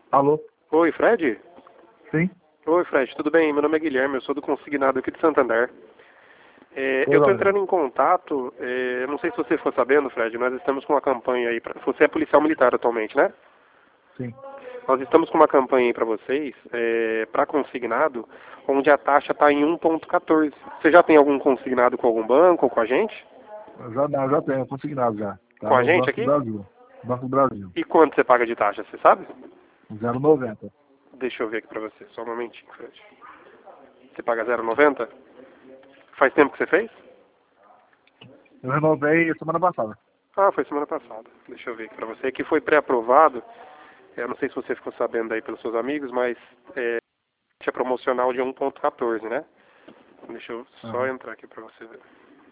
Alô? Oi, Fred? Sim? Oi, Fred, tudo bem? Meu nome é Guilherme, eu sou do Consignado aqui de Santander. Eu Pois estou olha. entrando em contato, não sei se você ficou sabendo, Fred, nós estamos com uma campanha aí, você é policial militar atualmente, né? Sim. Nós estamos com uma campanha aí para vocês, para consignado, onde a taxa está em 1,14. Você já tem algum consignado com algum banco ou com a gente? Já tenho, consignado já. Tá Com a no gente Banco do aqui? Brasil. Banco do Brasil. E quanto você paga de taxa, você sabe? 0,90. Deixa eu ver aqui para você, só um momentinho, Fred. Você paga 0,90? Faz tempo que você fez? Eu renovei semana passada. Ah, foi semana passada. Deixa eu ver aqui pra você. Que foi pré-aprovado. Eu não sei se você ficou sabendo aí pelos seus amigos, mas tinha promocional de 1,14, né? Deixa eu só Aham. entrar aqui pra você ver.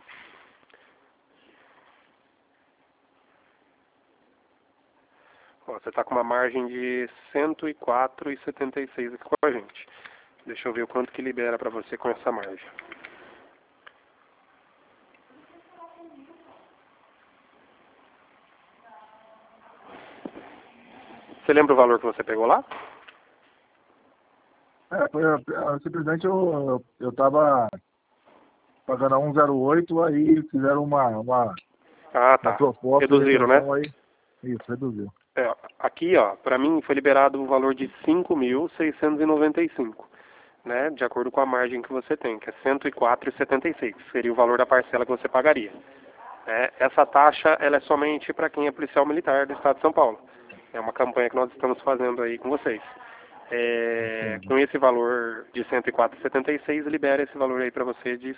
Ó, você tá com uma margem de 104,76 aqui com a gente. Deixa eu ver o quanto que libera pra você com essa margem. Você lembra o valor que você pegou lá? Simplesmente eu tava pagando a 1,08, aí fizeram Ah, uma tá. proposta de Reduziram, né? retenção, aí isso, reduziu. Aqui, ó, pra mim foi liberado o valor de 5.695, né? De acordo com a margem que você tem, que é 104,76, seria o valor da parcela que você pagaria. Essa taxa, ela é somente para quem é policial militar do Estado de São Paulo. É uma campanha que nós estamos fazendo aí com vocês. Entendi. Com esse valor de 104,76, libera esse valor aí para você de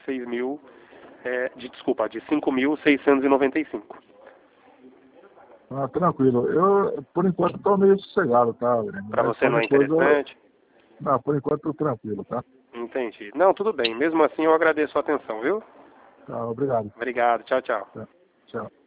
5.695. Tranquilo. Eu, por enquanto, tô meio sossegado, tá, Guilherme? Para Mas você não é qualquer coisa, interessante? não, por enquanto tô tranquilo, tá? Entendi. Não, tudo bem. Mesmo assim, eu agradeço a atenção, viu? Tá, obrigado. Obrigado. Tchau, tchau. Tá, tchau.